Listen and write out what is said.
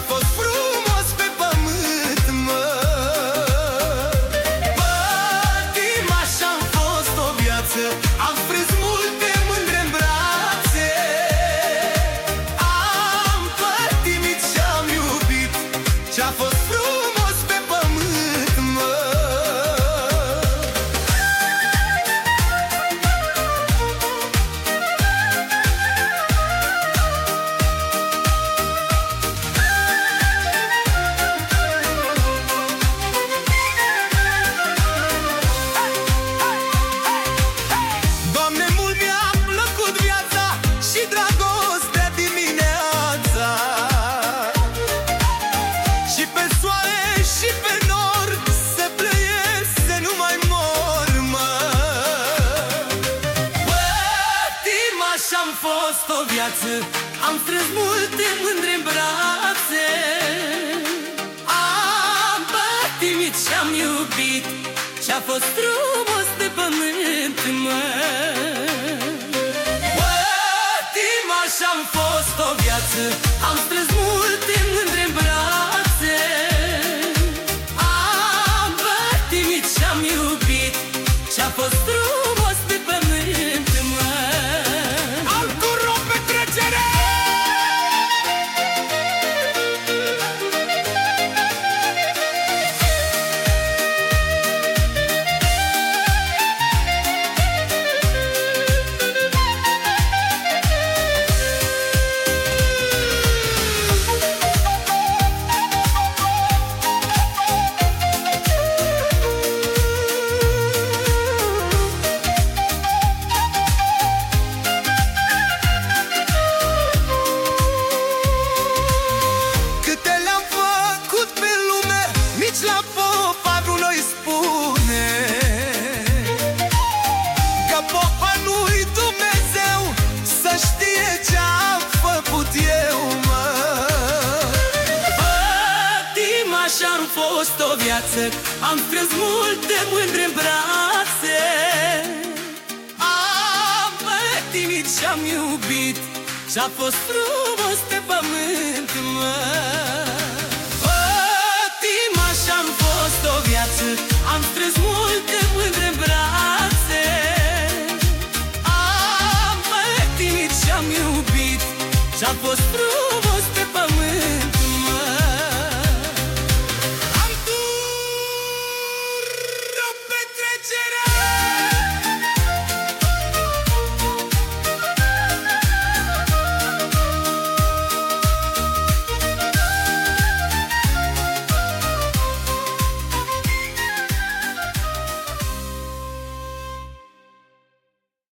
fost frumos pe pământ, mă. Pătima și-am fost o viață, am frâns multe mândre-n brațe. Am pătimit și-am iubit ce-a fost frumos pe pământ, mă. Doamne, mult mi-a plăcut viața și dragostea dimineața. Și pe soare și pe nor se plăiesc să nu mai mor, mă. Pătima și-am fost o viață, am strâns multe mândre-n brațe. Am pătimit și-am iubit ce-a fost frumos pe pământ, mă. Pătima și-am fost o viață, am strâns multe mândre-n brațe. Am pătimit și-am iubit ce-a fost frumos pe pământ, mă. Am cu rog petrecere! Câte le-am făcut pe lume, nici la popa nu noi spune că popa nu-i Dumnezeu, să știe ce-am făcut eu, mă. Pătima și-am fost o viață, am strâns multe mândre-n brațe. Am pătimit și-am iubit ce-a fost frumos pe pământ, mă. Pătima și-am fost o viață, am strâns multe mândre-n brațe. Am pătimit și-am iubit ce-a fost frumos